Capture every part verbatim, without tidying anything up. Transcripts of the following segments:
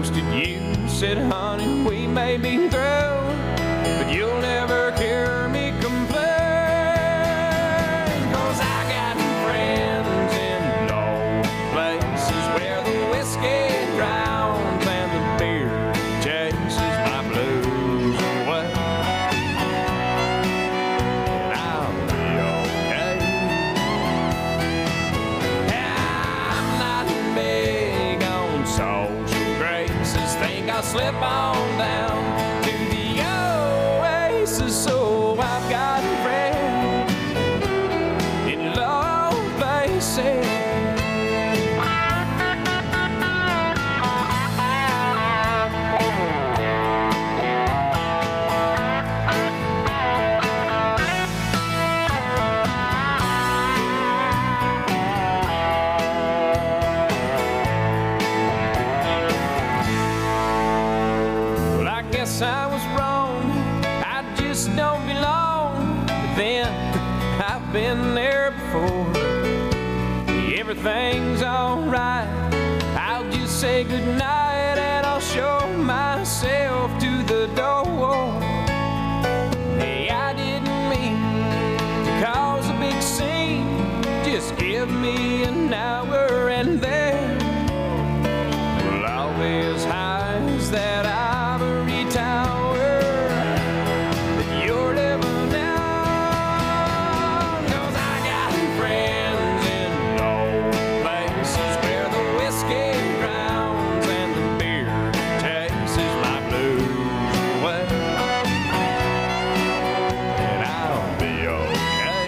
looked at you and said, honey, we may be through, but you'll never hear me complain. Cause I got friends in low places where the whiskey drowns and the beer chases my blues away. And I'll be okay. I'm not big on social graces. Think I'll slip on down to the oasis. So I've got friends in low places. Well, I guess I was wrong. I just don't belong. But then I've been there before. Everything's alright. I'll just say goodnight and I'll show myself to the door. Hey, I didn't mean to cause a big scene. Just give me an hour and then we'll all be as high as that ivory tower that you're living down. Cause I got friends in low places where the whiskey drowns and the beer chases my blues away. And I'll be okay.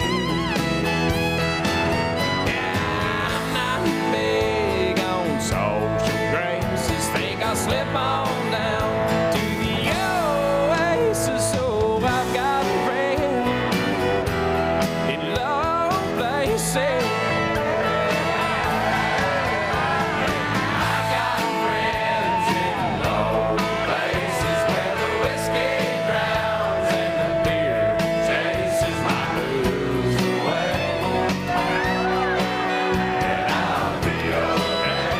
Yeah, I'm not big on social graces. Think I'll slip on down to the oasis. So I've got friends in low places. I've got friends in low places where the whiskey drowns and the beer chases my blues away. And I'll be okay.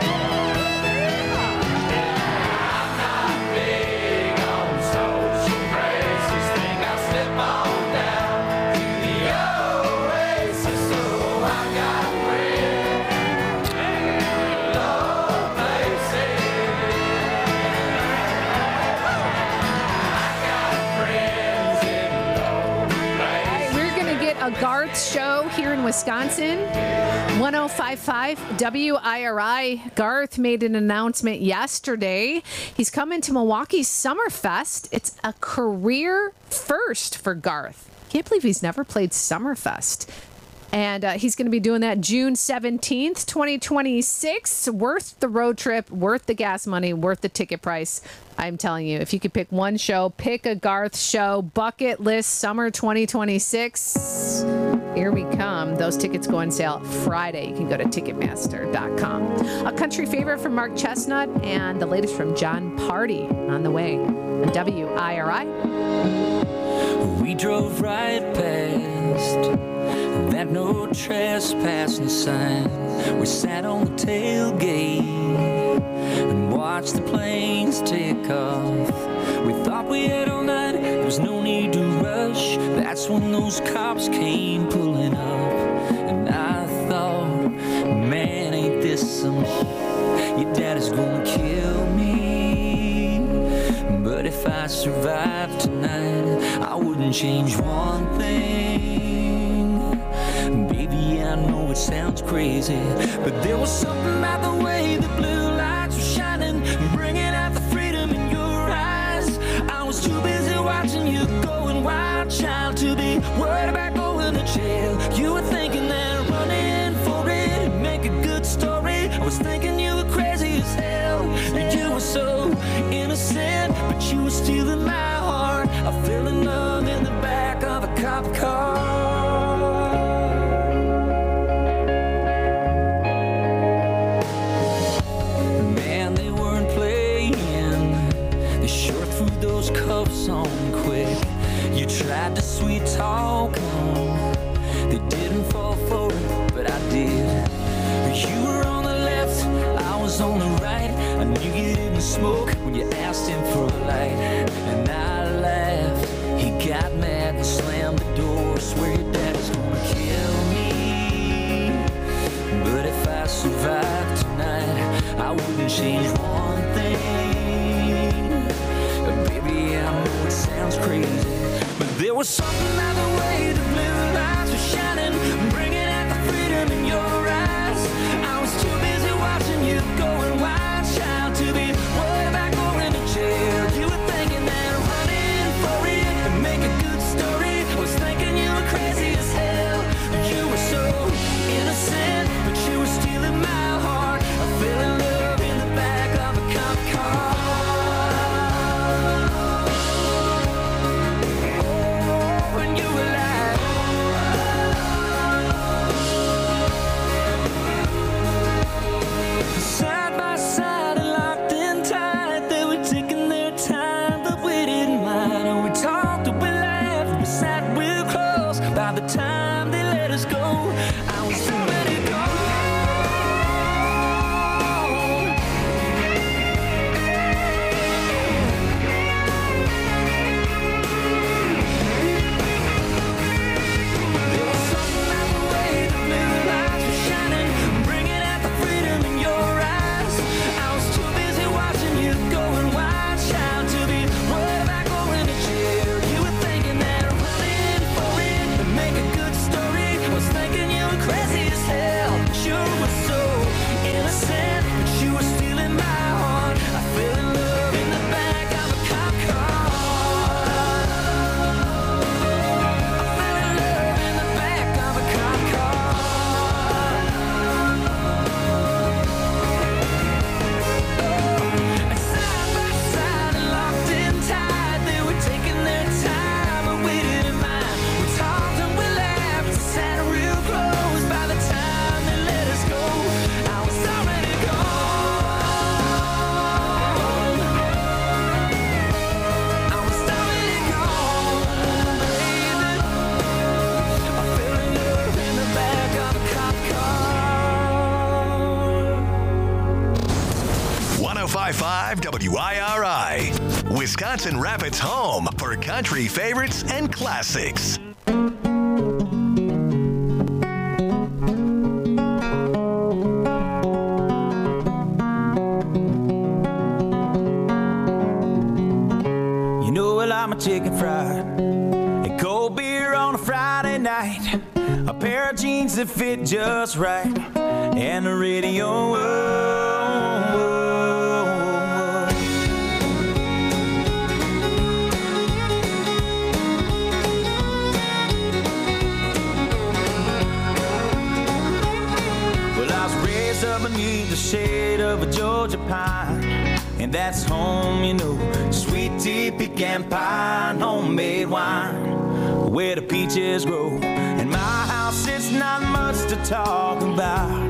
I'm not big on social graces. Think I'll slip on down to the oasis. So I've got friends in low places. I've got friends in low places. We're going to get a Garth show here in Wisconsin. one oh five point five W I R I. Garth made an announcement yesterday. He's coming to Milwaukee's Summerfest. It's a career first for Garth. Can't believe he's never played Summerfest. And uh, he's going to be doing that June seventeenth, twenty twenty-six. Worth the road trip, worth the gas money, worth the ticket price. I'm telling you, if you could pick one show, pick a Garth show. Bucket list summer twenty twenty-six. Here we come. Those tickets go on sale Friday. You can go to ticketmaster dot com. A country favorite from Mark Chestnut and the latest from John Party on the way on W I R I. We drove right past that no trespassing sign. We sat on the tailgate and watched the planes take off. We thought we had all night, there was no need to rush. That's when those cops came pulling up. And I thought, man, ain't this some shit? Your daddy's gonna kill me. But if I survive tonight, I wouldn't change one thing. Baby, I know it sounds crazy, but there was something about the way the blue lights were shining, bringing out the freedom in your eyes. I was too busy watching you going wild, child, to be worried about going to jail. You were thinking that running for it would make a good story. I was thinking you were crazy as hell, and you were so innocent, but you were stealing my heart. I fell in love in the back of a cop car. Man, they weren't playing. They sure threw those cuffs on quick. You tried to sweet talk them. They didn't fall for it, but I did. You were on the left, I was on the right. I knew you didn't smoke when you asked him for a light. And I laughed. He got mad and slammed the door. Swear your daddy's gonna kill me. But if I survive tonight, I wouldn't change one thing. Baby, I know it sounds crazy, but there was something about the way the blue lights were shining, bringing out the freedom in your eyes. I was too busy watching you going wild, child, to be worried about going to jail. You were thinking that running for it and make a good story. I was thinking you were crazy as hell. You were so innocent, but you were stealing my heart. I fell in love in the back of a cop car. Side by side and locked in tight, they were taking their time, but we didn't mind. And we talked and we laughed, we sat real close. By the time they let us go, I was already gone. There was something about the way the blue lights were shining, bringing out the freedom in your eyes. I was too busy watching you going wild, child, to be worried about going to jail. You were thinking that running for it and make a good story. I was thinking you were crazy as hell. Sure was so innocent, but you were stealing my heart. I fell in love in the back of a cop car. I fell in love in the back of a cop car. And side by side and locked in tight, they were taking their time, but we didn't mind. We talked and we laughed and sat real close. By the time they let us go, I was already gone. I was already gone, baby. I fell in love in the back of a cop car. one oh five point five W I R I, Wisconsin Rapids' home for country favorites and classics. You know I like my chicken fried and cold beer on a Friday night, a pair of jeans that fit just right, and the radio. Oh, oh, oh. Well, I was raised up beneath the shade of a Georgia pine, and that's home, you know. Sweet tea, pecan pie, and homemade wine, where the peaches grow. In my house, it's not much to talk about,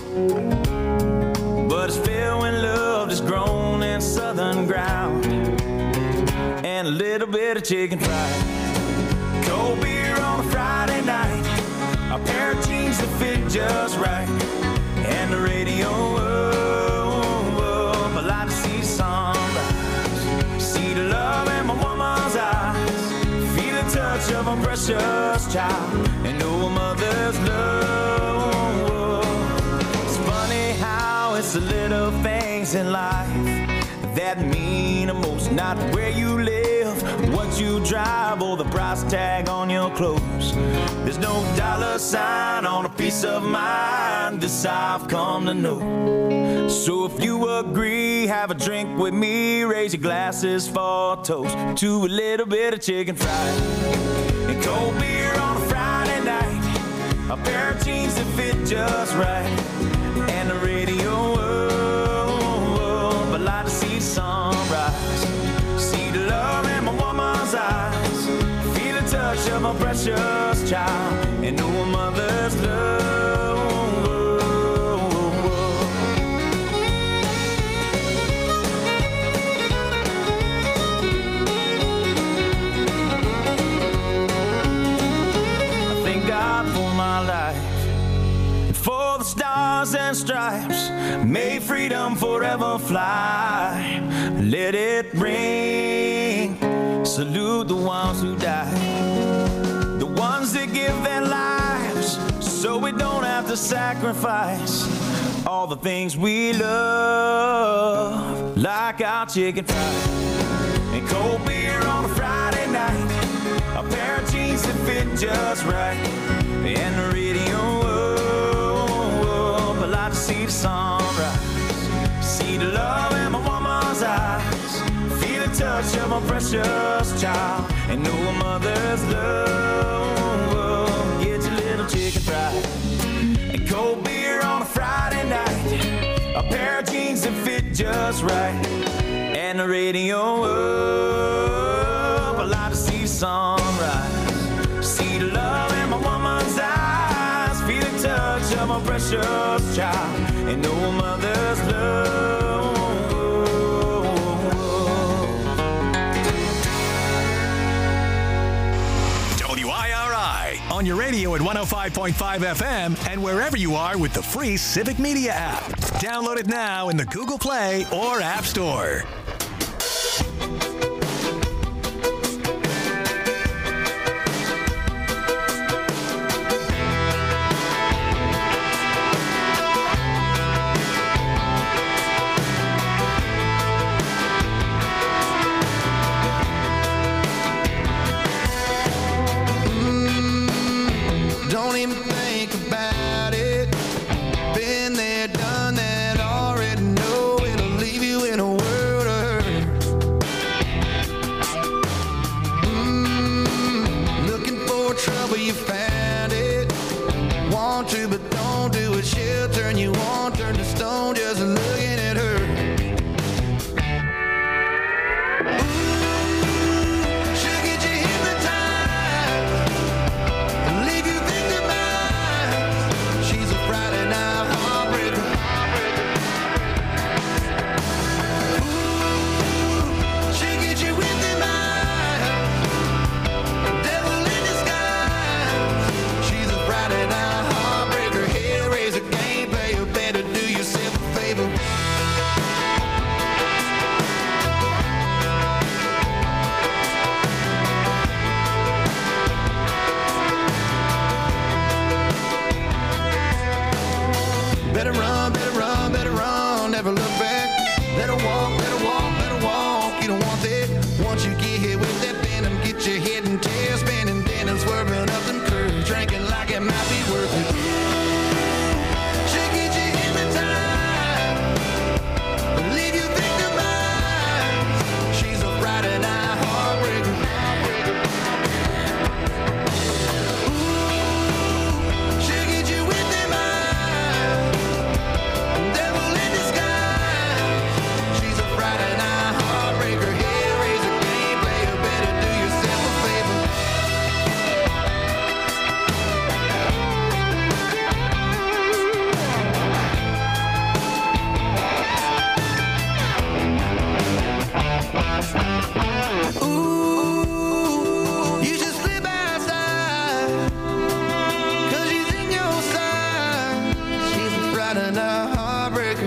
but it's filled when love is grown in southern ground, and a little bit of chicken fried, cold beer on a Friday night, a pair of jeans that fit just right, and the radio. Oh, oh, I like to see sunrise, see the love in my woman's eyes, feel the touch of a precious child, and know a mother's love. It's funny how it's the little things in life that mean the most, not where you live, what you drive, or the price tag on your clothes. There's no dollar sign on a piece of mind, this I've come to know. So if you agree, have a drink with me, raise your glasses for a toast to a little bit of chicken fried and cold beer on a Friday night, a pair of jeans that fit just right, and the radio. Oh, oh, I like to see sunrise, see the love in my woman's eyes, feel the touch of my precious child, and know a mother's love. I thank God for my life, and for the stars and stripes, May freedom forever fly. Let it ring. Salute the ones who died, the ones that give their lives so we don't have to sacrifice all the things we love, like our chicken fries and cold beer on a Friday night, a pair of jeans that fit just right, and the radio up. I like to see the sunrise, see the love in my woman's eyes, feel the touch of my precious child, and know a mother's love. Get your little chicken fried and cold beer on a Friday night, a pair of jeans that fit just right, and the radio up. I like to see the sunrise, see the love in my woman's eyes, feel the touch of my precious child, and know a mother's love. W I R I on your radio at one oh five point five F M and wherever you are with the free Civic Media app. Download it now in the Google Play or App Store. Don't even think about it. Been there, done that, already know it'll leave you in a world of hurt. Mm, looking for trouble, you found it. Want to, but don't do it. She'll turn you on, turn to stone, just looking at her. Better run, better run, better run, never look back. Let her walk, let her walk, let her walk. You don't want that. Once you get hit with that venom, get your head and tail spinning, then and swerving up them curves, drinking like it might be worth it. She'll get you hypnotized, leave you victimized. She's a Friday night heartbreaker. Ooh, she'll get you with them eyes. Devil in disguise. She's a Friday night heartbreaker. Hellraiser, game player. Better do yourself a favor. Ooh, you should slip outside, 'cause she's in your side. She's a Friday night heartbreaker.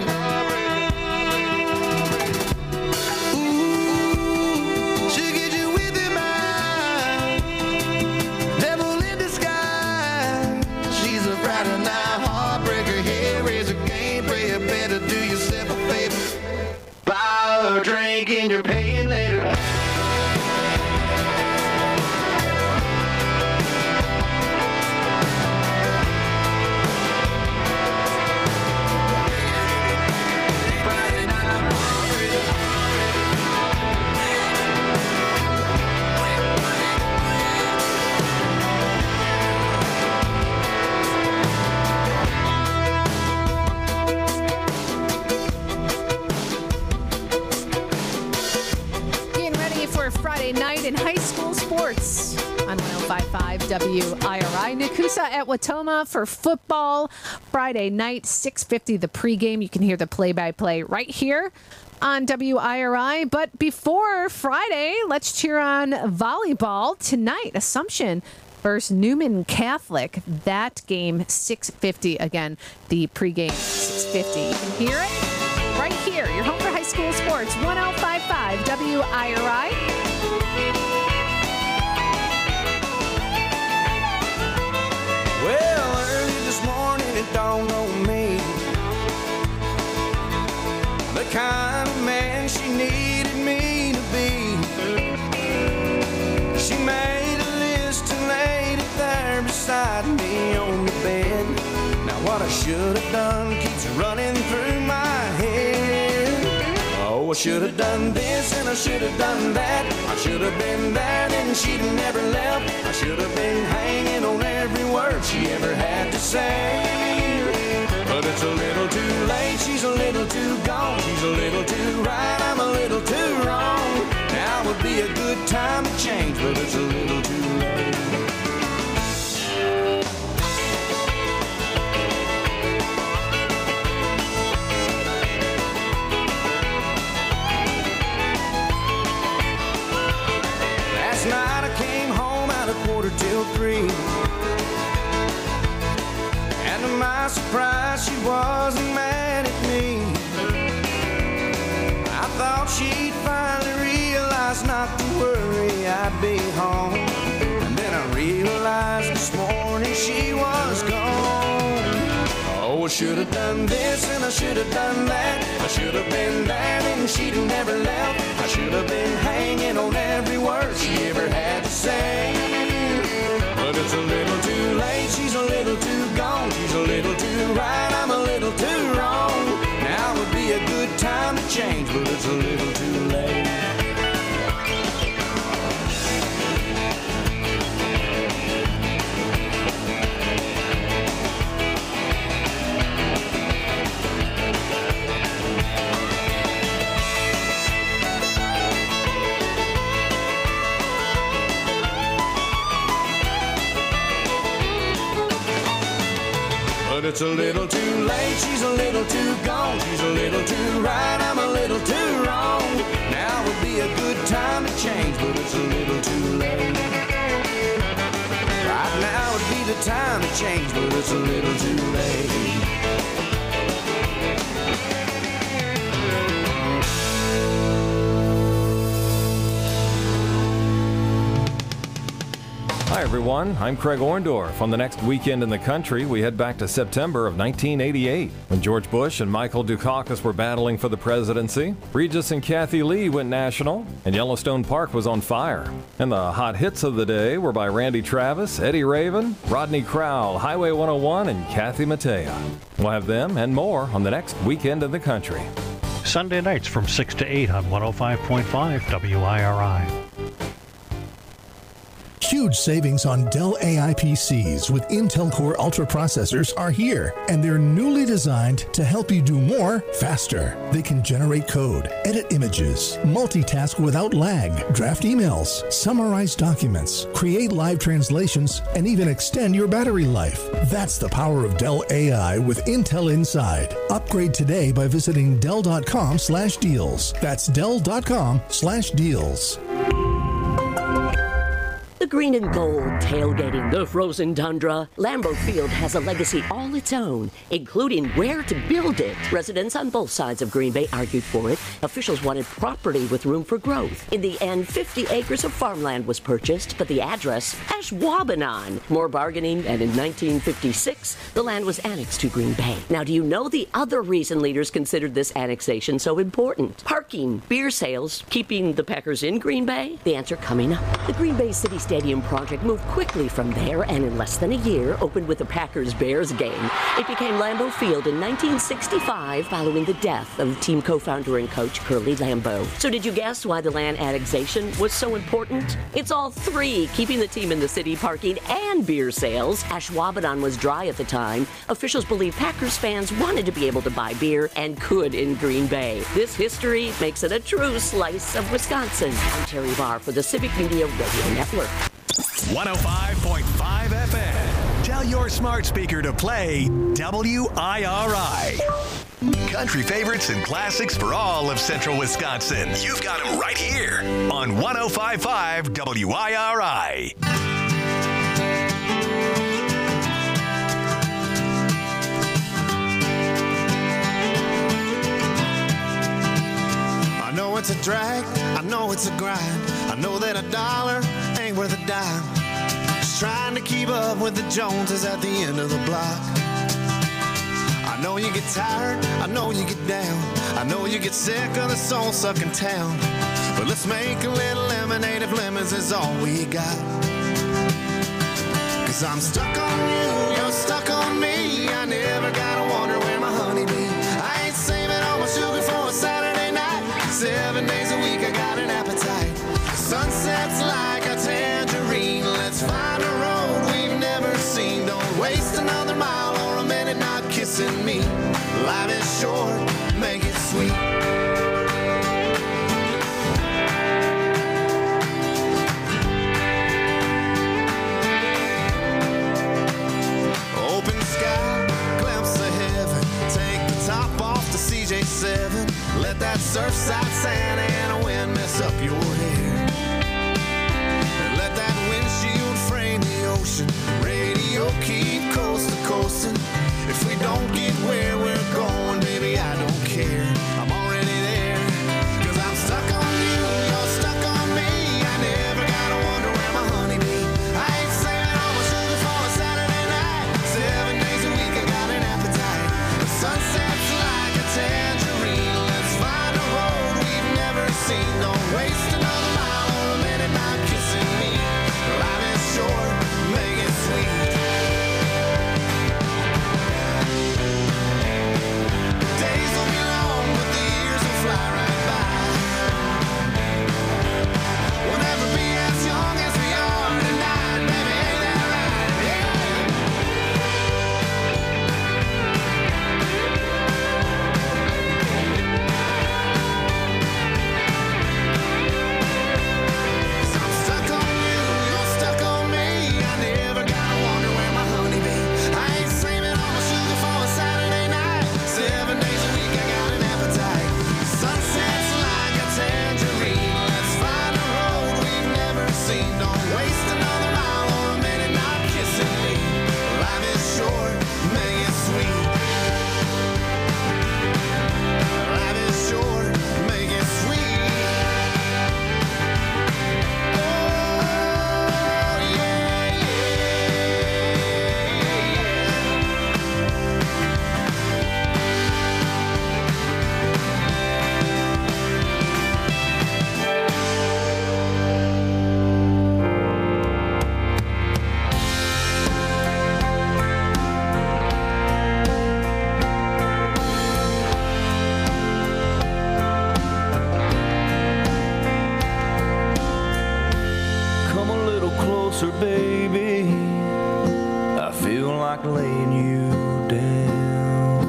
Ooh, she'll get you with them eyes. Devil in disguise. She's a Friday night heartbreaker. Hellraiser, game player. Better do yourself a favor. Buy her a drink and you're paying later. Getting ready for Friday night in high school sports on one oh five point five W I R I. Nakusa at Watoma for football. Friday night, six fifty the pregame. You can hear the play-by-play right here on W I R I. But before Friday, let's cheer on volleyball tonight. Assumption versus Newman Catholic. That game, six fifty. Again, the pregame, six fifty. You can hear it right here. Your home for high school sports, one oh five point five W I R I. Well, early this morning it dawned on me the kind of man she needed me to be. She made a list and laid it there beside me on the bed. Now what I should have done keeps running through my head. Oh, I should have done this and I should have done that. I should have been there and she'd never left. I should have been hanging on every word she ever had to say. But it's a little too late, she's a little too gone. She's a little too right, I'm a little too wrong. Now would be a good time to change, but it's a little too late. Last night I came home at a quarter till three. And to my surprise, she wasn't mad at me. I thought she'd finally realize not to worry, I'd be home. And then I realized this morning she was gone. Oh, I should have done this and I should have done that. I should have been there and she'd have never left. I should have been hanging on every word she ever had to say. But it's a little too late, she's a little too gone. She's a little too right, I'm a little too wrong. Now would be a good time to change, but it's a little too late. But it's a little too late, she's a little too gone. She's a little too right, I'm a little too wrong. Now would be a good time to change, but it's a little too late. Right now would be the time to change, but it's a little too late. Hi, everyone. I'm Craig Orndorff. On the next weekend in the country, we head back to September of nineteen eighty-eight, when George Bush and Michael Dukakis were battling for the presidency. Regis and Kathy Lee went national, and Yellowstone Park was on fire. And the hot hits of the day were by Randy Travis, Eddie Raven, Rodney Crowell, Highway one oh one, and Kathy Mattea. We'll have them and more on the next weekend in the country. Sunday nights from six to eight on one oh five point five W I R I. Huge savings on Dell A I P Cs with Intel Core Ultra processors are here, and they're newly designed to help you do more faster. They can generate code, edit images, multitask without lag, draft emails, summarize documents, create live translations, and even extend your battery life. That's the power of Dell A I with Intel Inside. Upgrade today by visiting Dell.com slash deals. That's Dell.com slash deals. The green and gold tailgating the frozen tundra, Lambeau Field has a legacy all its own, including where to build it. Residents on both sides of Green Bay argued for it. Officials wanted property with room for growth. In the end, fifty acres of farmland was purchased, but the address, Ashwaubenon. More bargaining, and in nineteen fifty-six, the land was annexed to Green Bay. Now, do you know the other reason leaders considered this annexation so important? Parking, beer sales, keeping the Packers in Green Bay? The answer coming up. The Green Bay City Stadium project moved quickly from there and in less than a year opened with the Packers-Bears game. It became Lambeau Field in nineteen sixty-five following the death of team co-founder and coach Curly Lambeau. So did you guess why the land annexation was so important? It's all three, keeping the team in the city, parking, and beer sales. Ashwaubenon was dry at the time. Officials believe Packers fans wanted to be able to buy beer and could in Green Bay. This history makes it a true slice of Wisconsin. I'm Terry Barr for the Civic Media Radio Network. one oh five point five F M. Tell your smart speaker to play W I R I. Country favorites and classics for all of central Wisconsin. You've got them right here on one oh five point five W I R I. it's a drag, I know it's a grind. I know that a dollar ain't worth a dime. Just trying to keep up with the Joneses at the end of the block. I know you get tired, I know you get down, I know you get sick of the soul-sucking town. But let's make a little lemonade if lemons is all we got. Cause I'm stuck on you, you're stuck on me. I never gotta wonder where my honey be. I ain't saving all my sugar for a Saturday night. Seven days a week I got an appetite. Sunset's like a tangerine. Let's find a road we've never seen. Don't waste another mile or a minute not kissing me. Life is short, make it sweet. Open sky, glimpse of heaven. Take the top off the C J seven. Let that surfside Santa Ana wind mess up your hair. And let that windshield frame the ocean. Radio keep coast to coasting. If we don't get where we're going, baby, I don't care. I'm already there. Cause I'm stuck on you, you're stuck on me. I never gotta wonder where my honey be. I ain't saving all my sugar for a Saturday night. Seven days a week I got an appetite. The sunset's like a tangerine. Let's find a road we've never seen. Don't waste another mile or a minute not kissing me. Life is short, make it sweet. Days will be long, but the years will fly right by. We'll never be as young as we are tonight, baby, ain't that right? Yeah. So I'm stuck on you, you're stuck on me. I never gotta wonder where my honey be. I ain't saving all my sugar for a Saturday night. Seven days a week I got an appetite. Sunset's like a tangerine. Let's find a road we've never seen. Don't waste another mile or a minute not kissing me. Life is short, make it sweet. Life is short, make it sweet. Oh, yeah, yeah, Come a little closer, baby. I feel like laying you down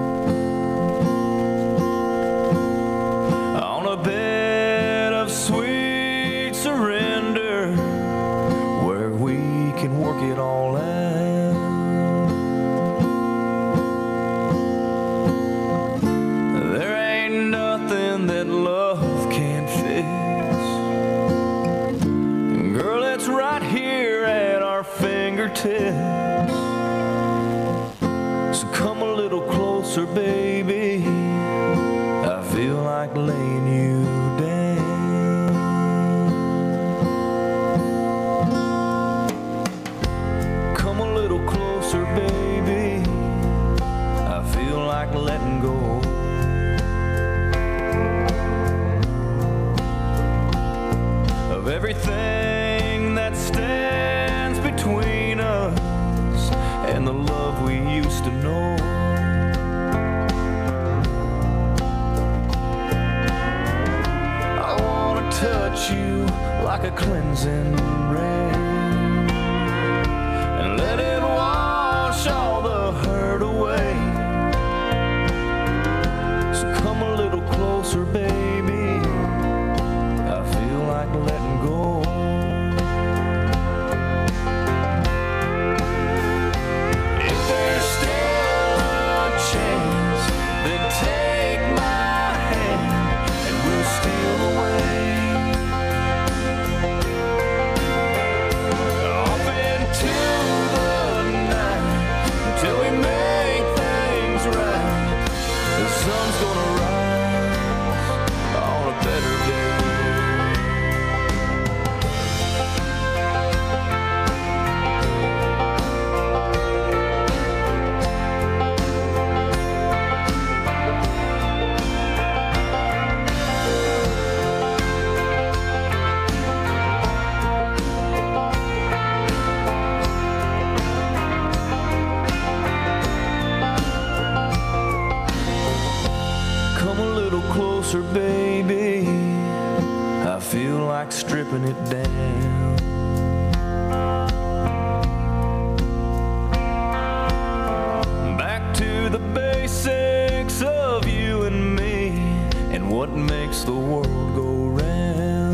on a bed of sweet surrender where we can work it all out. There ain't nothing that love can't fix. Girl, it's right here at our fingertips. So come a little closer, baby. I feel like laying you down. Come a little closer, baby. I feel like letting go. Of everything that stands between us and the love we used to know. I wanna touch you like a cleansing rain and let it wash all the hurt away. So come a little closer, baby. I feel like letting go. If there's still a chance, then take my hand and we'll steal away. come a little closer, baby. I feel like stripping it down. Back to the basics of you and me and what makes the world go round.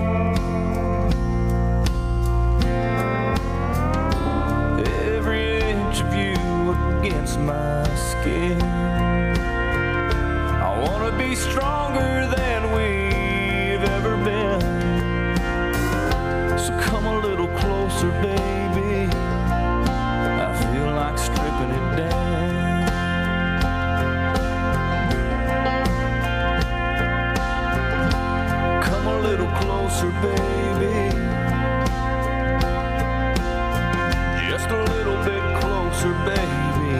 Every inch of you against my skin. I wanna be stronger than we've ever been. So come a little closer, baby. I feel like stripping it down. Come a little closer, baby. Just a little bit closer, baby.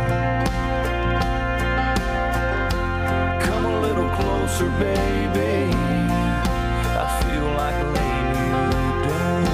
Come a little closer, baby. I feel like laying you down.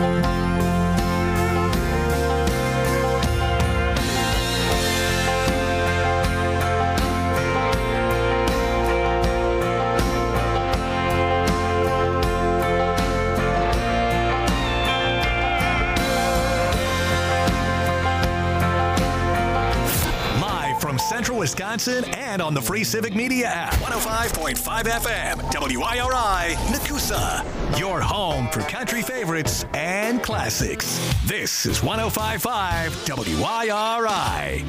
From Central Wisconsin and on the free Civic Media app. one oh five point five F M, W I R I, Nakusa. Your home for country favorites and classics. This is one oh five point five W I R I.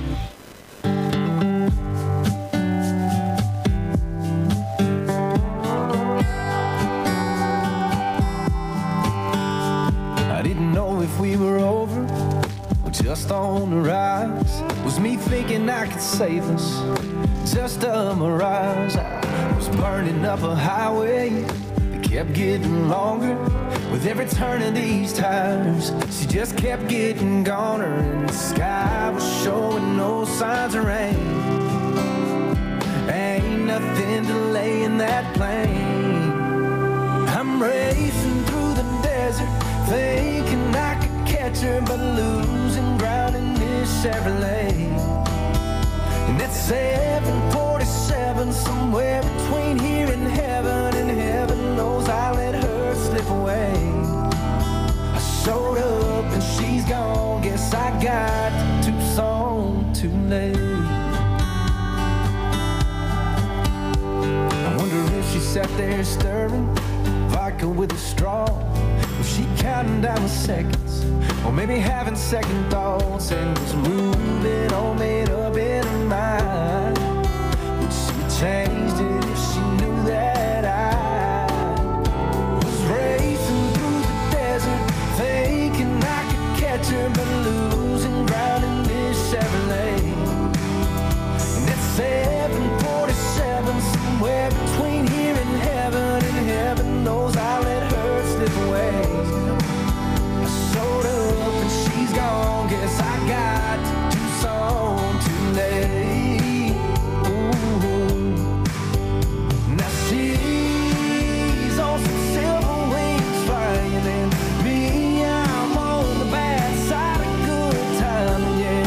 I didn't know if we were over or just on the rise. Was me thinking I could save us, just a mirage. I was burning up a highway that kept getting longer with every turn of these tires. She just kept getting goner, and the sky was showing no signs of rain. Ain't nothing delaying that plane. I'm racing through the desert, thinking I could catch her, but losing ground in this Chevrolet. And that's seven forty-seven, somewhere between here and heaven, and heaven knows I let her slip away. I showed up and she's gone, guess I got to Tucson too late. I wonder if she sat there stirring vodka with a straw. Was she counting down the seconds, or maybe having second thoughts, and was moving all made up in her mind? Would she have changed it if she knew that I was racing through the desert, thinking I could catch her, but losing ground in this Chevrolet? And it's seven forty-seven, somewhere between here and heaven, and heaven knows I let her slip away. I showed up and she's gone, guess I got to Tucson too late. Ooh. Now she's on some silver wings flying, and me, I'm on the bad side of good time,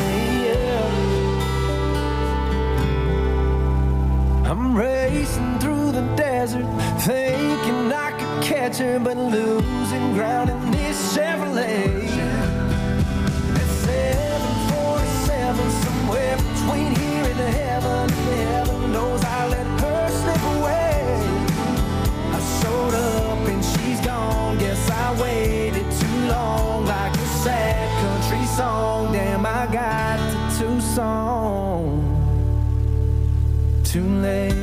yeah, yeah. I'm racing through the desert, thinking I could catch her, but losing ground in this Chevrolet. It's seven forty-seven, somewhere between here and heaven, and heaven knows I let her slip away. I showed up and she's gone, guess I waited too long, like a sad country song. Damn, I got to Tucson too late.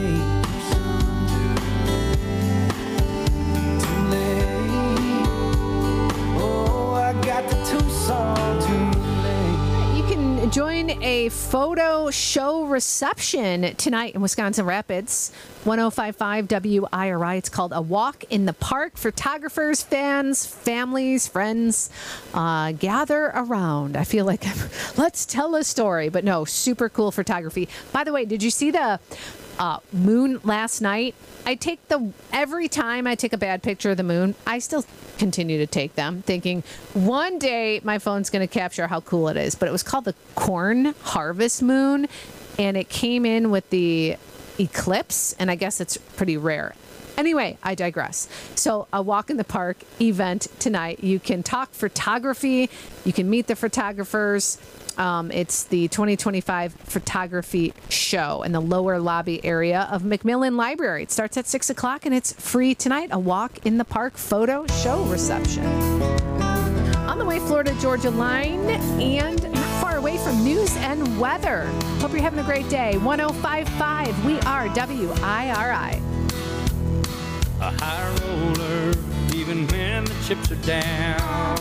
You can join a photo show reception tonight in Wisconsin Rapids. one oh five point five W I R I. It's called A Walk in the Park. Photographers, fans, families, friends, uh, gather around. I feel like let's tell a story. But no, super cool photography. By the way, did you see the uh, moon last night? I take the, every time I take a bad picture of the moon, I still continue to take them, thinking one day my phone's going to capture how cool it is. But it was called the corn harvest moon, and it came in with the eclipse, and I guess it's pretty rare. Anyway, I digress. So a walk in the park event tonight. You can talk photography. You can meet the photographers. Um, it's the twenty twenty-five photography show in the lower lobby area of McMillan Library. It starts at six o'clock and it's free tonight. A walk in the park photo show reception. On the way, Florida Georgia line, and not far away from news and weather. Hope you're having a great day. one oh five point five, we are W I R I. A high roller, even when the chips are down.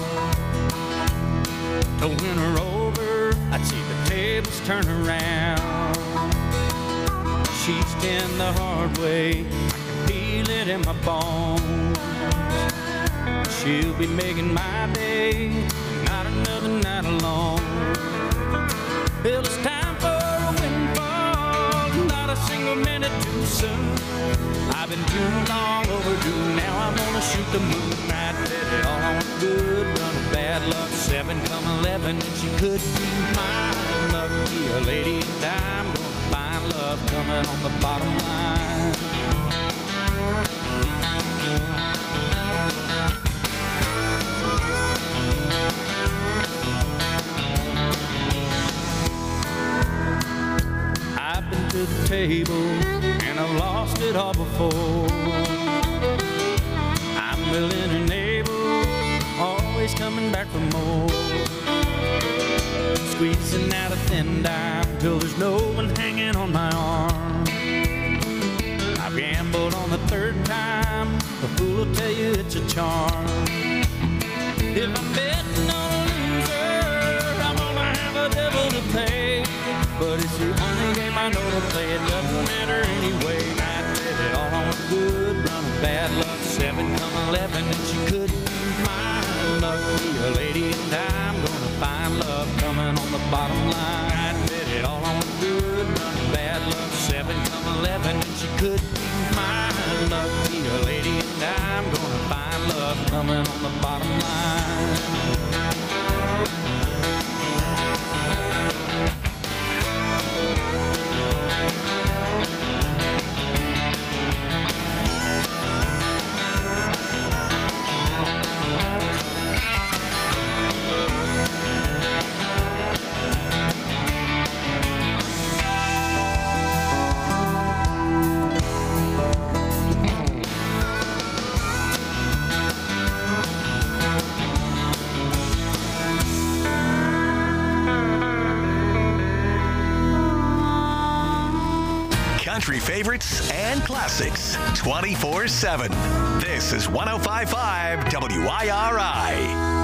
To win her over, I'd see the tables turn around. She's stand the hard way, I can feel it in my bones. She'll be making my day, not another night alone. Well, it's time for a windfall, not a single minute too soon. I've been too long overdue, now I'm gonna shoot the moon. I did it all on good, run of bad luck, seven come eleven, and she could be mine. Lucky a lady, and I'm gonna find love coming on the bottom line. I've been to the table and I've lost it all before. I'm willing and able, always coming back for more. Squeezing out a thin dime till there's no one hanging on my arm. I've gambled on the third time, a fool will tell you it's a charm. If I'm betting on a loser, I'm gonna have a devil to pay. But it's the only game I know to play, it doesn't matter anyway. I did it all on good, run of bad luck, seven come eleven, and she could be mine. Lucky a lady, and I'm gonna find love coming on the bottom line. I did it all on good, run of bad luck, seven come eleven, and she could be mine. Lucky a lady, and I'm gonna find love coming on the bottom line. Country favorites and classics twenty-four seven. This is one oh five point five W I R I.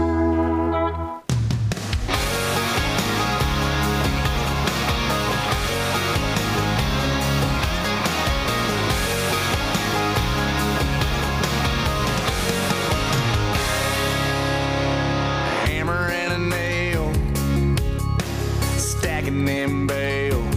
Them bales.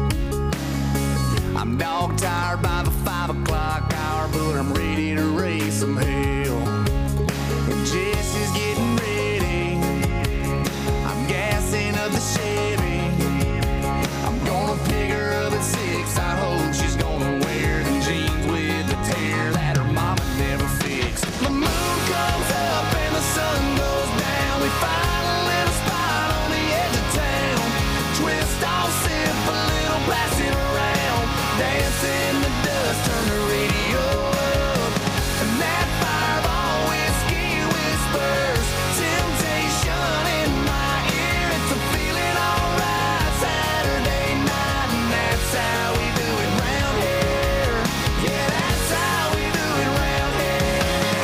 I'm dog tired by the five o'clock hour, but I'm ready to raise some hell. Jesse's getting ready. I'm gassing up the Chevy. I'm gonna pick her up at six. I hope she's gonna wear them jeans with the tear that her mama never fixed. The moon comes up and the sun goes down. We find a little spot on the edge of town. Twist off, sip a little, pass it around. Dance in the dust, turn the radio up. And that fireball whiskey whispers temptation in my ear. It's a feeling alright Saturday night, and that's how we do it round here. Yeah, that's how we do it round here.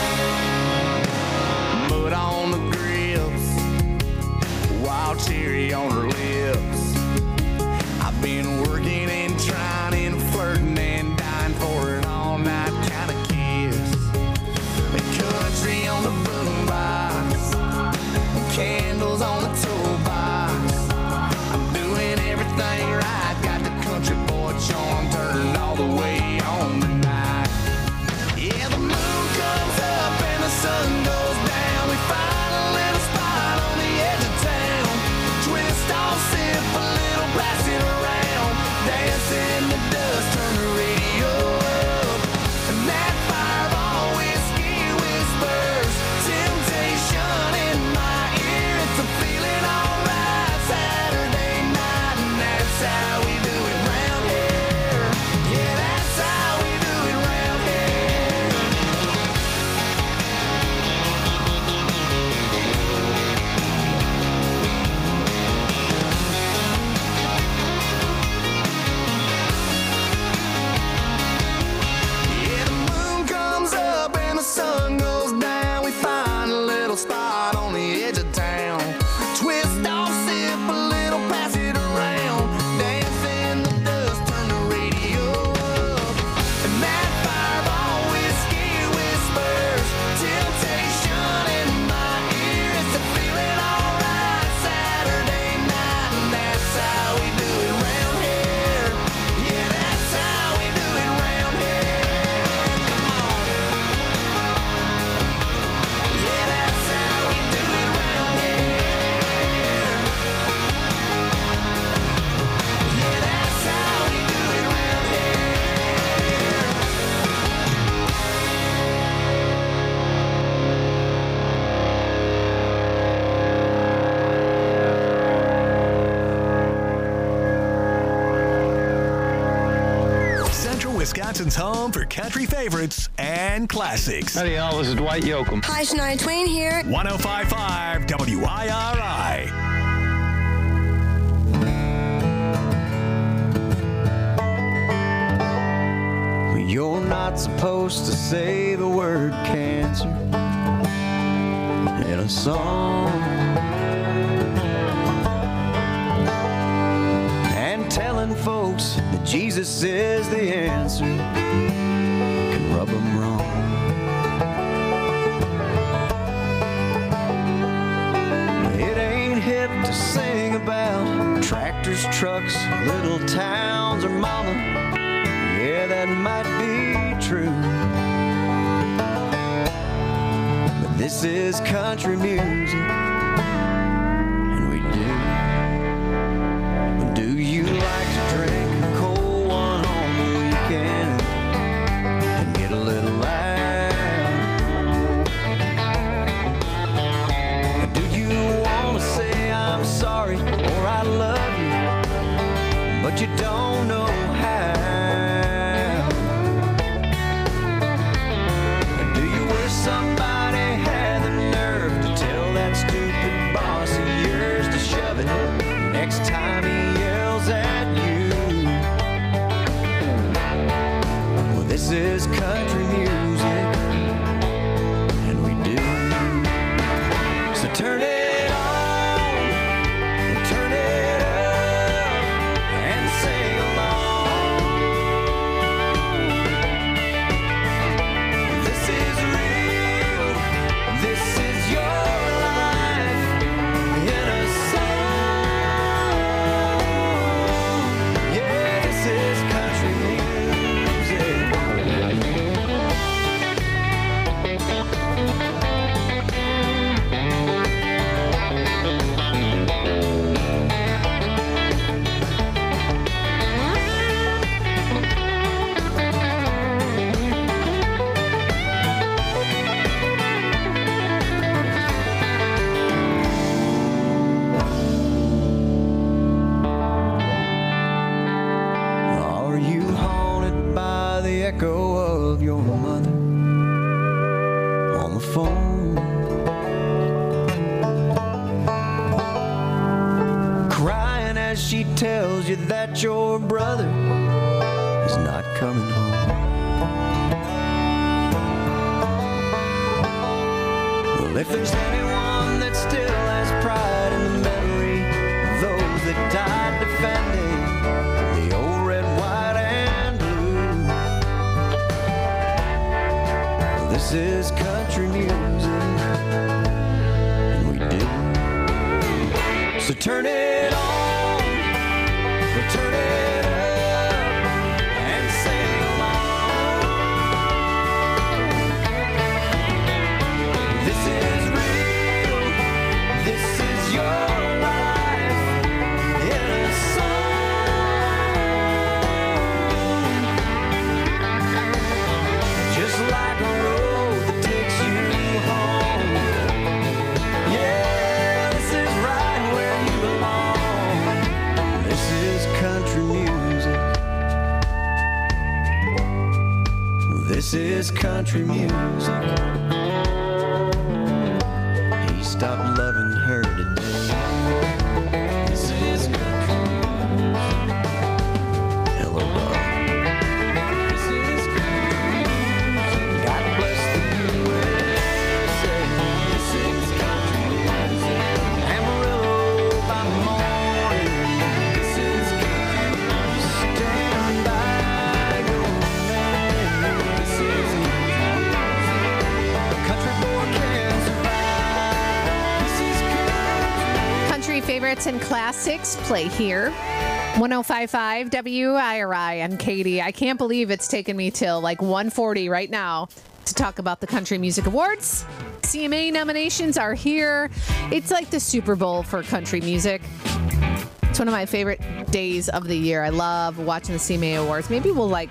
Mud on the grips, wild cherry twist off, sip a little, pass it around. Dance in the dust, turn the radio up. And that fireball whiskey whispers temptation in my ear. It's a feeling alright Saturday night, and that's how we do it round here. Yeah, that's how we do it round here. Yeah, the moon comes up and the sun goes down. We find a little spot on the edge of town. Twist off, sip a little, pass it around. Dance in the dust, turn the radio up. And that fireball whiskey whispers temptation in my ear. It's a feeling alright Saturday night, and that's how we do it round here. Yeah, that's how we do it round here. Come on. Yeah, that's how we do it round here. Yeah, that's how we do it round here. Central Wisconsin's home for country favorites and classics. Howdy, y'all. This is Dwight Yoakam. Hi, Shania Twain here. one oh five point five W I R I. You're not supposed to say the word cancer in a song. And telling folks that Jesus is the answer can rub them wrong. It ain't hip to sing about tractors, trucks, little towns, or mama. Yeah, that might be true, but this is country music, and we do. Do you like to drink a cold one on the weekend and get a little loud? Do you want to say I'm sorry or I love you, but you don't know how? Somebody had the nerve to tell that stupid boss of yours to shove it next time he yells at you. Well, this is country music, and we do. So turn it on and turn it up and sing along. This is real. This is your life in a song. Yeah, this is country Are you haunted by the echo of your mother on the phone? Crying as she tells you that your brother is not coming home. Well, if there's anyone that still has pride in the memory of those that died defending the old red, white, and blue, well, this is country music, and we do. So turn it on, we'll turn it up, and sing along. This is real, this is your life This is country music. He stopped loving her today. This is country music. Hello, darling. This is country music. God bless the U S A. This is country music. Amarillo by morning. This is country music. Stand by your man. This is country boy can survive. This is country. Country favorites and classics play here. one oh five point five W I R I and Katie. I can't believe it's taken me till like one forty right now to talk about the Country Music Awards. C M A nominations are here. It's like the Super Bowl for country music. It's one of my favorite days of the year. I love watching the C M A Awards. Maybe we'll like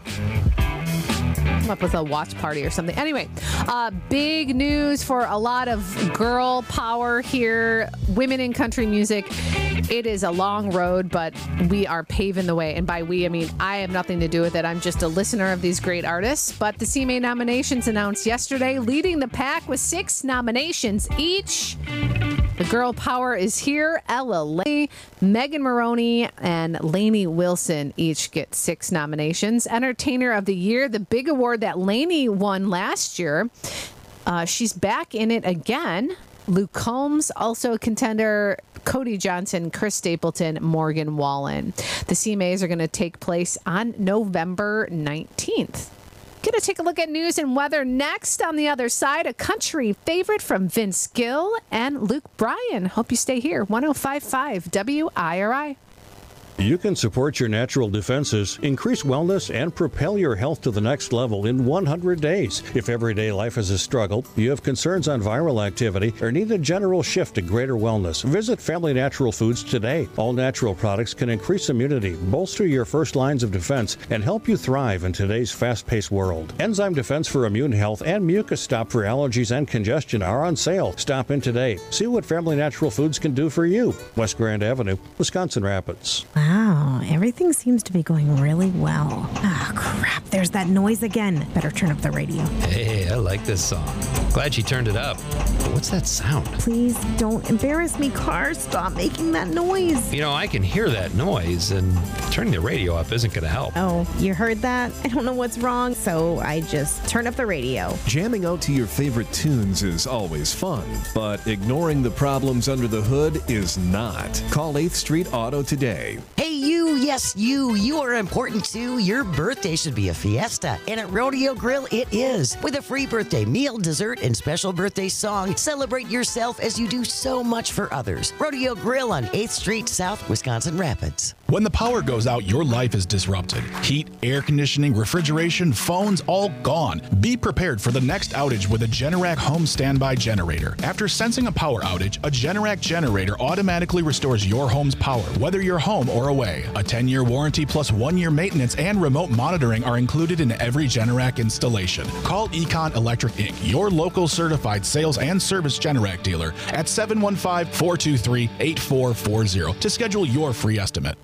come up with a watch party or something. Anyway, uh, big news for a lot of girl power here. Women in country music. It is a long road, but we are paving the way. And by we, I mean I have nothing to do with it. I'm just a listener of these great artists. But the C M A nominations announced yesterday, leading the pack with six nominations each. The girl power is here. Ella Lay, Megan Maroney, and Lainey Wilson each get six nominations. Entertainer of the Year, the big award that Lainey won last year. Uh, she's back in it again. Luke Combs, also a contender. Cody Johnson, Chris Stapleton, Morgan Wallen. The C M As are going to take place on November nineteenth. Going to take a look at news and weather next. On the other side, a country favorite from Vince Gill and Luke Bryan. Hope you stay here. one oh five point five W I R I. You can support your natural defenses, increase wellness, and propel your health to the next level in one hundred days. If everyday life is a struggle, you have concerns on viral activity, or need a general shift to greater wellness, visit Family Natural Foods today. All natural products can increase immunity, bolster your first lines of defense, and help you thrive in today's fast-paced world. Enzyme Defense for Immune Health and Mucus Stop for allergies and congestion are on sale. Stop in today. See what Family Natural Foods can do for you. West Grand Avenue, Wisconsin Rapids. Wow, everything seems to be going really well. Ah, oh, crap, there's that noise again. Better turn up the radio. Hey, I like this song. Glad she turned it up. But what's that sound? Please don't embarrass me, car. Stop making that noise. You know, I can hear that noise, and turning the radio up isn't going to help. Oh, you heard that? I don't know what's wrong, so I just turned up the radio. Jamming out to your favorite tunes is always fun, but ignoring the problems under the hood is not. Call eighth Street Auto today. Hey, you, yes, you, you are important too. Your birthday should be a fiesta, and at Rodeo Grill, it is. With a free birthday meal, dessert, and special birthday song, celebrate yourself as you do so much for others. Rodeo Grill on eighth Street South, Wisconsin Rapids. When the power goes out, your life is disrupted. Heat, air conditioning, refrigeration, phones, all gone. Be prepared for the next outage with a Generac home standby generator. After sensing a power outage, a Generac generator automatically restores your home's power, whether you're home or away. A ten-year warranty plus one-year maintenance and remote monitoring are included in every Generac installation. Call Econ Electric Incorporated, your local certified sales and service Generac dealer, at seven one five, four two three, eight four four zero to schedule your free estimate.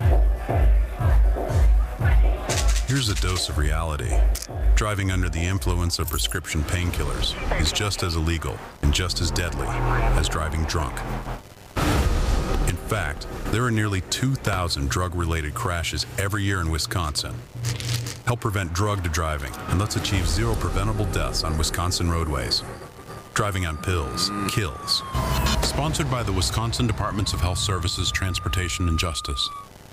Here's a dose of reality. Driving under the influence of prescription painkillers is just as illegal and just as deadly as driving drunk. In fact, there are nearly two thousand drug-related crashes every year in Wisconsin. Help prevent drugged driving, and let's achieve zero preventable deaths on Wisconsin roadways. Driving on pills kills. Sponsored by the Wisconsin Departments of Health Services, Transportation, and Justice.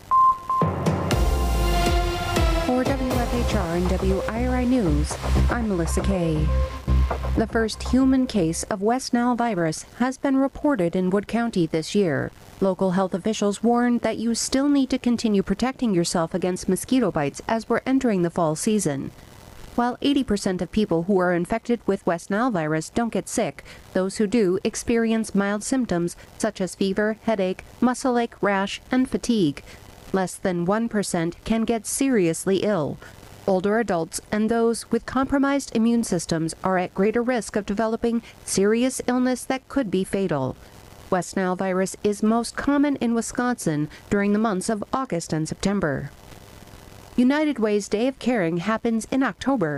For W F H R and W I R I News, I'm Melissa Kay. The first human case of West Nile virus has been reported in Wood County this year. Local health officials warned that you still need to continue protecting yourself against mosquito bites as we're entering the fall season. While eighty percent of people who are infected with West Nile virus don't get sick, those who do experience mild symptoms such as fever, headache, muscle ache, rash, and fatigue. Less than one percent can get seriously ill. Older adults and those with compromised immune systems are at greater risk of developing serious illness that could be fatal. West Nile virus is most common in Wisconsin during the months of August and September. United Way's Day of Caring happens in October.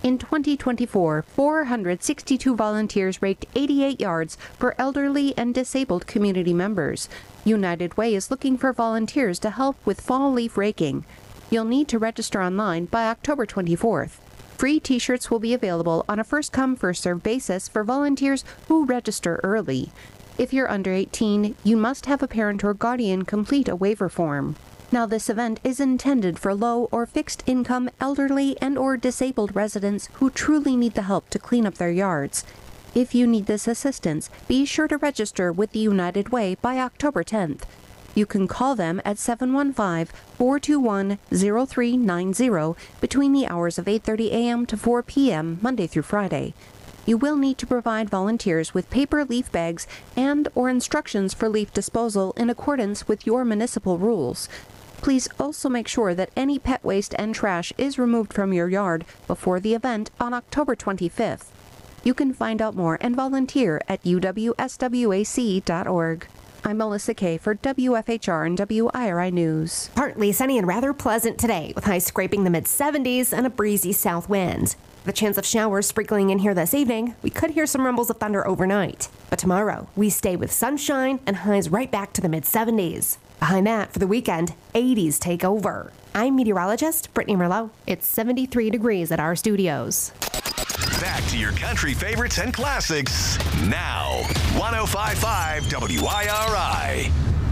In twenty twenty-four, four hundred sixty-two volunteers raked eighty-eight yards for elderly and disabled community members. United Way is looking for volunteers to help with fall leaf raking. You'll need to register online by October twenty-fourth. Free t-shirts will be available on a first-come, first-served basis for volunteers who register early. If you're under eighteen, you must have a parent or guardian complete a waiver form. Now, this event is intended for low or fixed-income, elderly and or disabled residents who truly need the help to clean up their yards. If you need this assistance, be sure to register with the United Way by October tenth. You can call them at seven one five, four two one, zero three nine zero between the hours of eight thirty a.m. to four p.m. Monday through Friday. You will need to provide volunteers with paper leaf bags and or instructions for leaf disposal in accordance with your municipal rules. Please also make sure that any pet waste and trash is removed from your yard before the event on October twenty-fifth. You can find out more and volunteer at u w s w a c dot org. I'm Melissa Kay for W F H R and W I R I News. Partly sunny and rather pleasant today, with highs scraping the mid seventies and a breezy south wind. The chance of showers sprinkling in here this evening. We could hear some rumbles of thunder overnight. But tomorrow, we stay with sunshine and highs right back to the mid seventies. Behind that, for the weekend, eighties take over. I'm meteorologist Brittany Merlot. It's seventy-three degrees at our studios. Back to your country favorites and classics now. one oh five point five W I R I.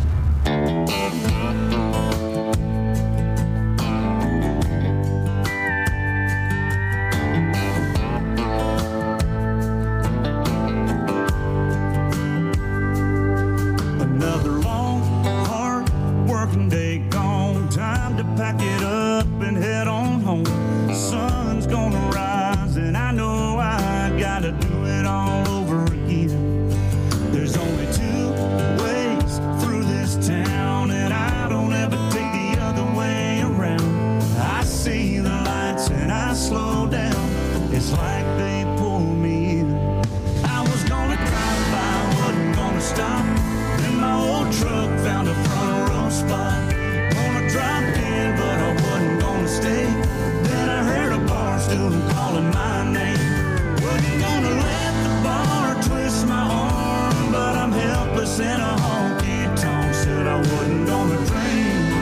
Another long, hard working day gone. Time to pack it up and head on home. The sun's gonna rise and I know I gotta do it all over again. There's only two ways through this town and I don't ever take the other way around. I see the lights and I slow down. It's like they pull me in. I was gonna drive by, wasn't gonna stop. Then my old truck found a front row spot. Gonna drop in, but I wasn't gonna stay. Then I heard a bar stool calling my name. Wasn't gonna let the bar twist my arm, but I'm helpless in a honky tonk. Said I wasn't gonna drink.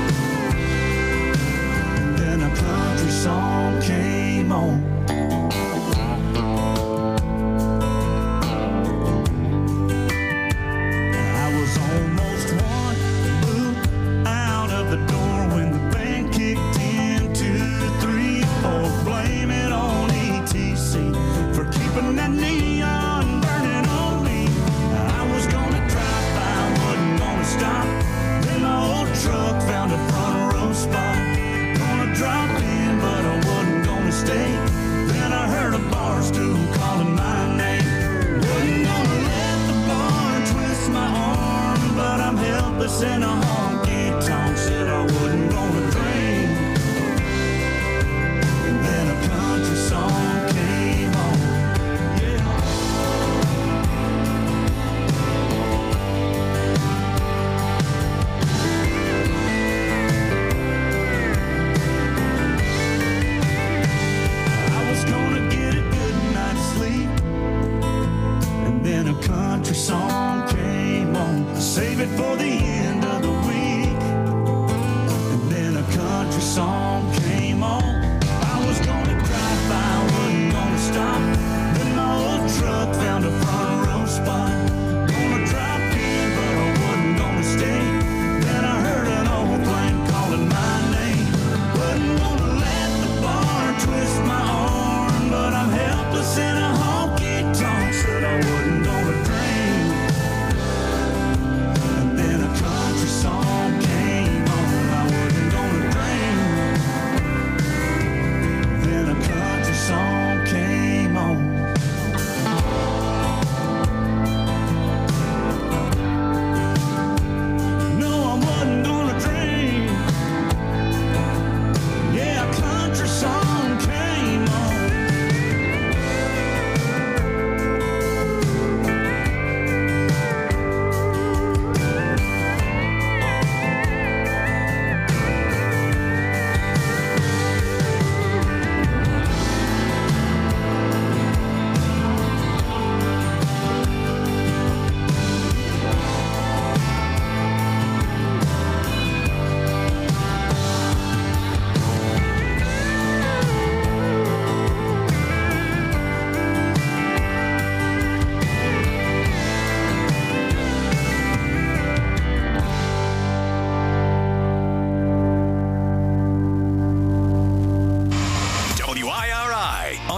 And then a country song came on. I was almost one boot out of the door when the band kicked in. Two, three, four, blame it on E T C for keeping that neon burning on me. I was gonna drive by, wasn't gonna stop. Then my old truck found a front row spot. Gonna drop in, but I wasn't gonna stay. Then I heard a bar stool calling my name. Wasn't gonna let the bar twist my arm, but I'm helpless in a honky tonk. Said I wasn't gonna drink. And then a country song came on. Yeah. I was gonna get a good night's sleep, and then a country song came on. Save it for the end of the week.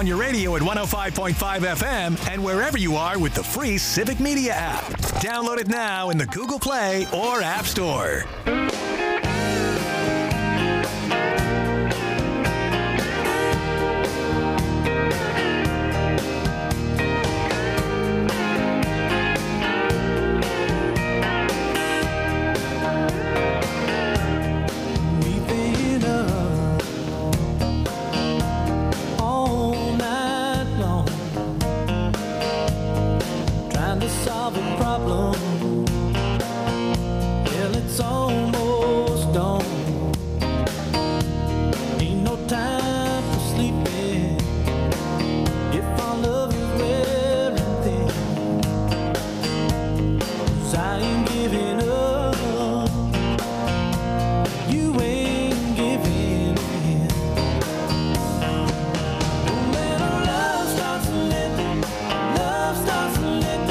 on your radio at one oh five point five F M and wherever you are with the free Civic Media app. Download it now in the Google Play or App Store. Solve a problem. Well, it's almost dawn. Ain't no time for sleeping. If our love is wearing thin, 'cause I ain't giving up. You ain't giving in. When our love starts slipping, love starts slipping.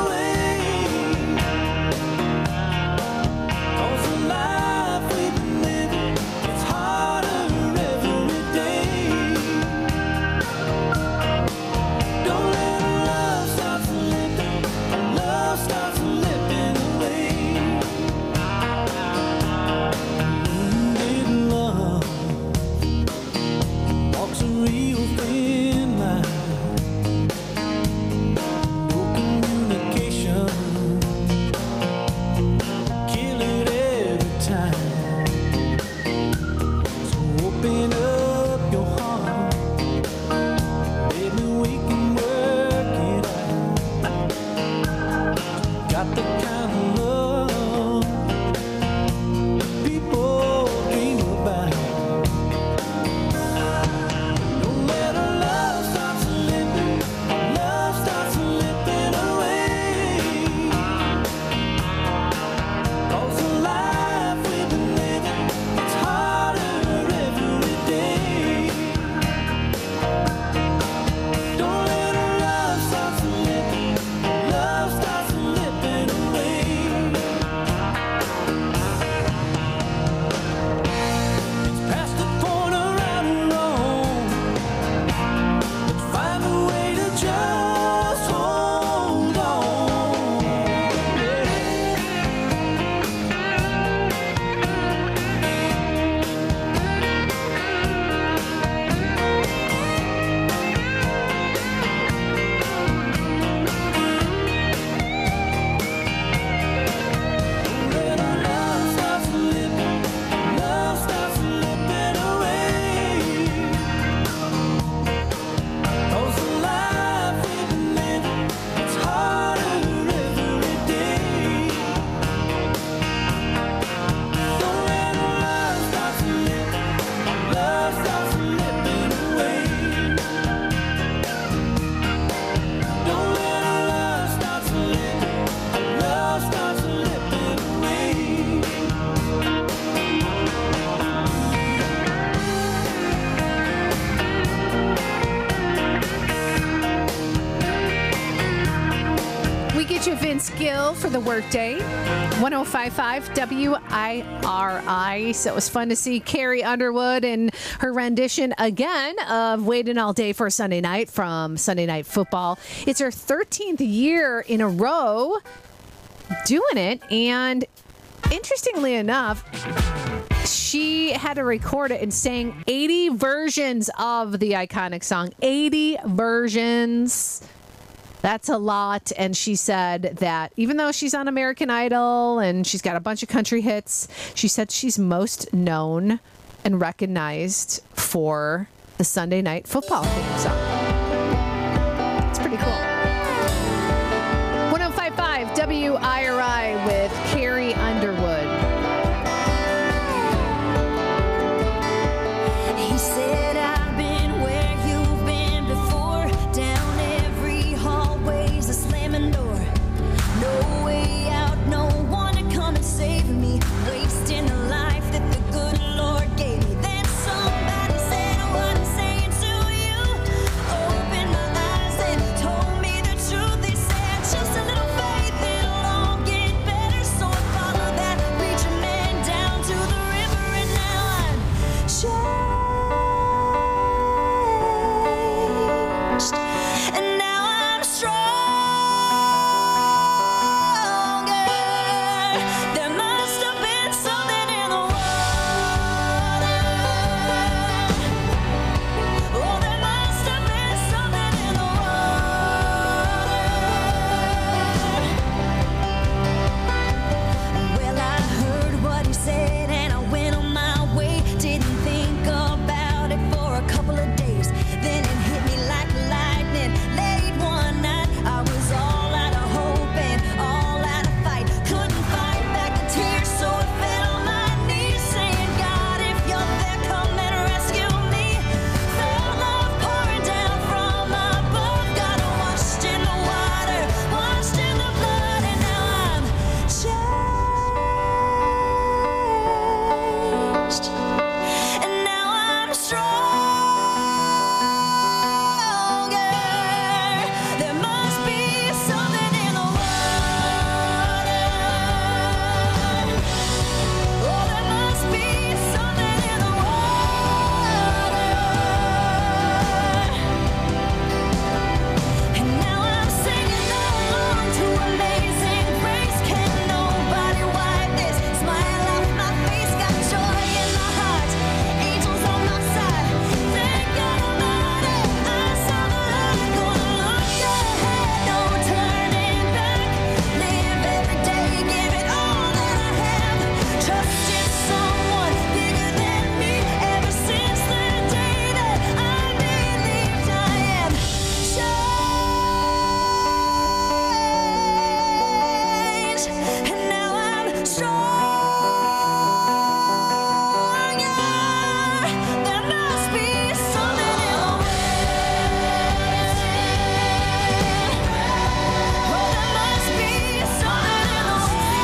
Gill for the workday. one oh five point five W I R I. So it was fun to see Carrie Underwood and her rendition again of Waiting All Day for Sunday Night from Sunday Night Football. It's her thirteenth year in a row doing it. And interestingly enough, she had to record it and sang eighty versions of the iconic song. eighty versions. That's a lot. And she said that even though she's on American Idol and she's got a bunch of country hits, she said she's most known and recognized for the Sunday Night Football theme song. It's pretty cool. one oh five point five W I R I with Carrie Underwood. He said, I've been where you've been before, down every hallway's a slamming door. No way out, no one to come and save me, wasting the life that the good Lord gave me. Then somebody said what I'm saying to you. changed, and now I'm stronger. There must be something in the water. Oh, there must be something in the water. And now I'm singing along to Amazing Grace. Can nobody wipe this smile off my face? Got joy in my heart, angels on my side. Thank God Almighty, I saw the light. Gonna look ahead, no turning back. Live every day, give it all that I have. Trusted someone bigger than me. Ever since the day that I believed I am changed, and now I'm stronger. There must be something in the water. Oh, there must be something in the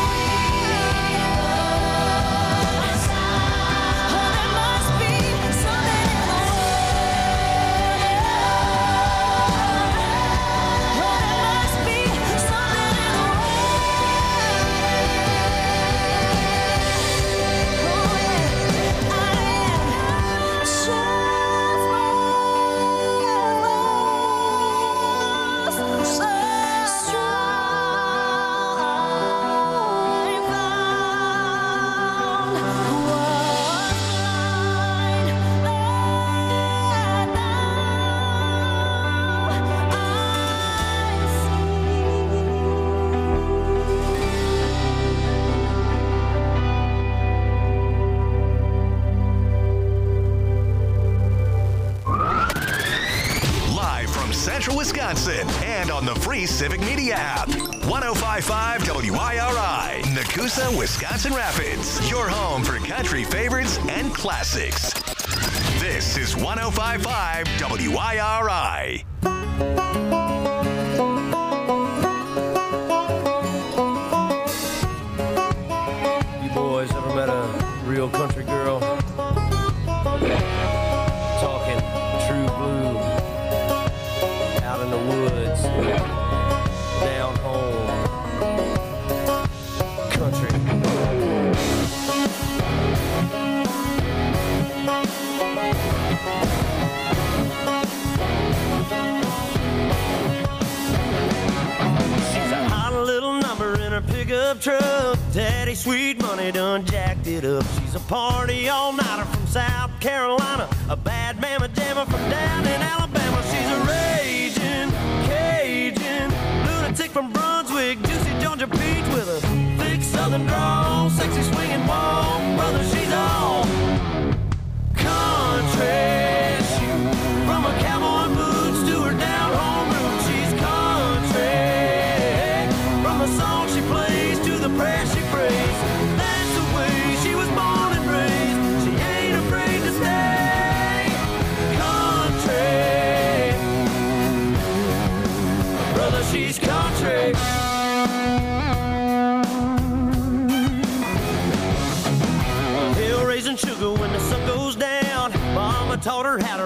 Live from Central Wisconsin and on the free Civic Media app. one oh five point five W I R I, Nakusa, Wisconsin Rapids. Your home for country favorites and classics. This is one oh five point five W I R I. You boys ever met a real country girl? Talking true blue, out in the woods, down home, country. She's a hot little number in her pickup truck. Daddy sweet money done jacked it up. She's a party all-nighter from South Carolina, a bad mama jammer from down in Alabama. She's a raging Cajun lunatic from Brunswick, juicy Georgia peach with a thick southern drawl, sexy swinging walk. Brother, she's all country. She, from a cowboy boots to her down home roots, she's country. From the song she plays to the prayer she prays, that's the way she was born and raised. She ain't afraid to stay country. Brother, she's country. Hill raising sugar when the sun goes down. Mama taught her how to